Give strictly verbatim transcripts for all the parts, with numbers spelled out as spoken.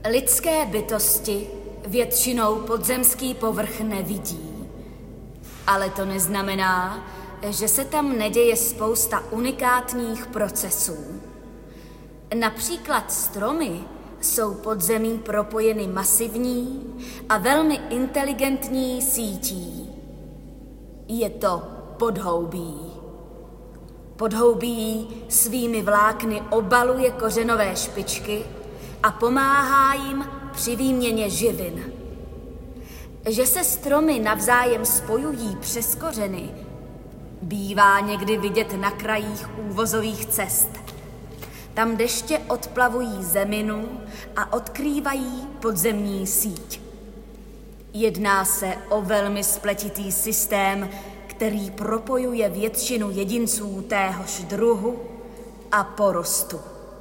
Lidské bytosti většinou podzemský povrch nevidí. Ale to neznamená, že se tam neděje spousta unikátních procesů. Například stromy jsou pod zemí propojeny masivní a velmi inteligentní sítí. Je to podhoubí. Podhoubí svými vlákny obaluje kořenové špičky a pomáhá jim při výměně živin. Že se stromy navzájem spojují přes kořeny, bývá někdy vidět na krajích úvozových cest. Tam deště odplavují zeminu a odkrývají podzemní síť. Jedná se o velmi spletitý systém, který propojuje většinu jedinců téhož druhu a porostu.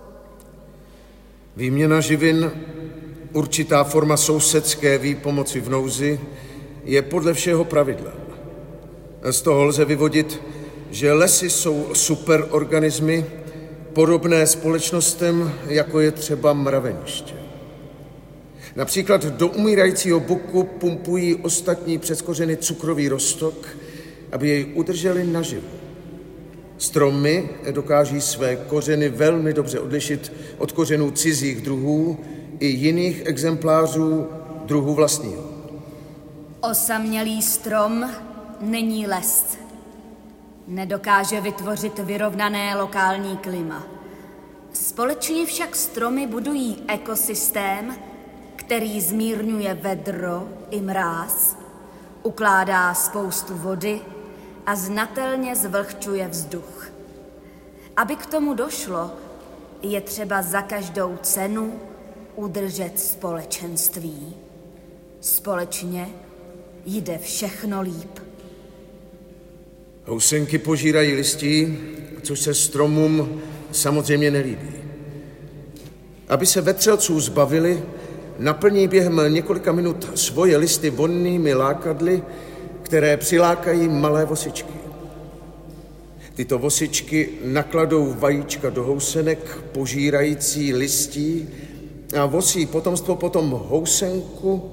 Výměna živin, určitá forma sousedské výpomoci v nouzi, je podle všeho pravidlem. Z toho lze vyvodit, že lesy jsou superorganismy, podobné společnostem, jako je třeba mraveniště. Například do umírajícího buku pumpují ostatní přes kořeny cukrový roztok, aby jej udrželi naživu. Stromy dokáží své kořeny velmi dobře odlišit od kořenů cizích druhů i jiných exemplářů druhu vlastního. Osamělý strom není les. Nedokáže vytvořit vyrovnané lokální klima. Společně však stromy budují ekosystém, který zmírňuje vedro i mráz, ukládá spoustu vody a znatelně zvlhčuje vzduch. Aby k tomu došlo, je třeba za každou cenu udržet společenství. Společně jde všechno líp. Housenky požírají listí, což se stromům samozřejmě nelíbí. Aby se vetřelců zbavili, naplní během několika minut svoje listy vonnými lákadly, které přilákají malé vosičky. Tyto vosičky nakladou vajíčka do housenek požírající listí a vosí potomstvo potom housenku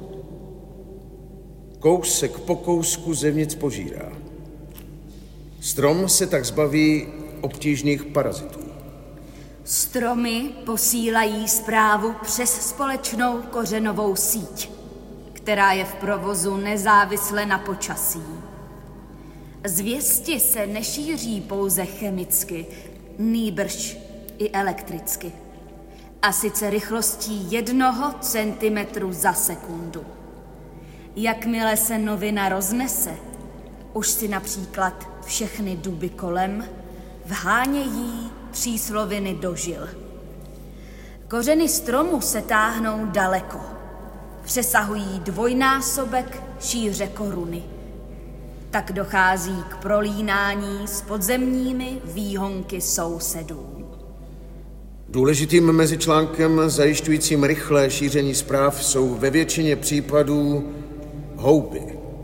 kousek po kousku zevnitř požírá. Strom se tak zbaví obtížných parazitů. Stromy posílají zprávu přes společnou kořenovou síť, která je v provozu nezávisle na počasí. Zvěsti se nešíří pouze chemicky, nýbrž i elektricky. A sice rychlostí jednoho centimetru za sekundu. Jakmile se novina roznese, už si například všechny duby kolem vhánějí přísloviny do žil. Kořeny stromu se táhnou daleko. Přesahují dvojnásobek šíře koruny. Tak dochází k prolínání s podzemními výhonky sousedů. Důležitým mezičlánkem zajišťujícím rychlé šíření zpráv jsou ve většině případů houby.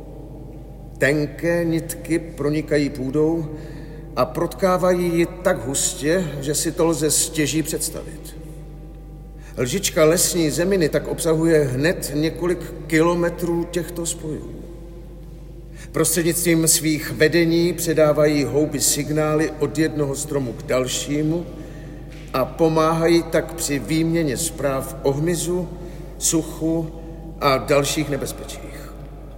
Tenké nitky pronikají půdou a protkávají ji tak hustě, že si to lze stěží představit. Lžička lesní zeminy tak obsahuje hned několik kilometrů těchto spojů. Prostřednictvím svých vedení předávají houby signály od jednoho stromu k dalšímu a pomáhají tak při výměně zpráv o hmyzu, suchu a dalších nebezpečích.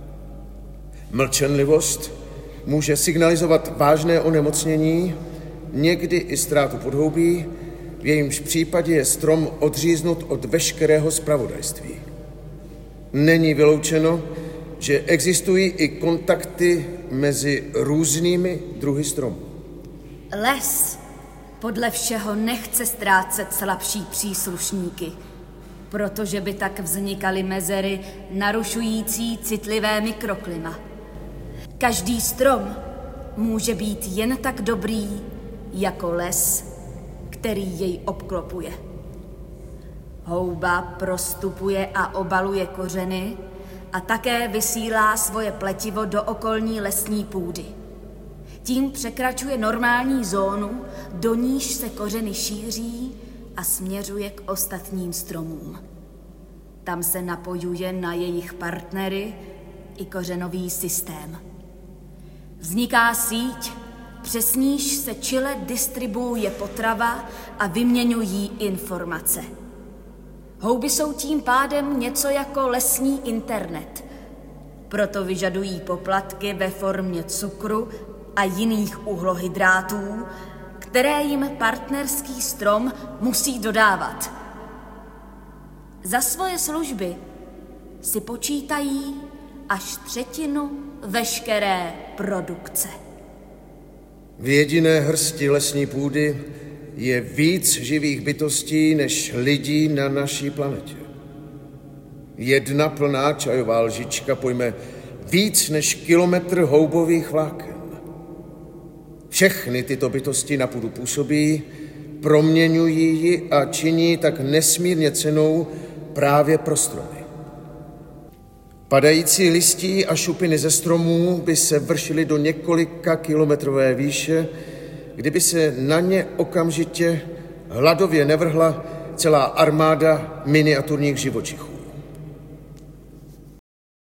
Mlčenlivost může signalizovat vážné onemocnění, někdy i ztrátu podhoubí, v jejímž případě je strom odříznut od veškerého zpravodajství. Není vyloučeno, že existují i kontakty mezi různými druhy stromů. Les podle všeho nechce ztrácet slabší příslušníky, protože by tak vznikaly mezery narušující citlivé mikroklima. Každý strom může být jen tak dobrý jako les, který jej obklopuje. Houba prostupuje a obaluje kořeny a také vysílá svoje pletivo do okolní lesní půdy. Tím překračuje normální zónu, do níž se kořeny šíří a směřuje k ostatním stromům. Tam se napojuje na jejich partnery i kořenový systém. Vzniká síť, přes níž se čile distribuuje potrava a vyměňují informace. Houby jsou tím pádem něco jako lesní internet. Proto vyžadují poplatky ve formě cukru a jiných uhlohydrátů, které jim partnerský strom musí dodávat. Za svoje služby si počítají až třetinu veškeré produkce. V jediné hrsti lesní půdy je víc živých bytostí než lidí na naší planetě. Jedna plná čajová lžička pojme víc než kilometr houbových vláken. Všechny tyto bytosti na půdu působí, proměňují ji a činí tak nesmírně cennou právě pro stromy. Padající listí a šupiny ze stromů by se vršily do několika kilometrové výše, kdyby se na ně okamžitě hladově nevrhla celá armáda miniaturních živočichů.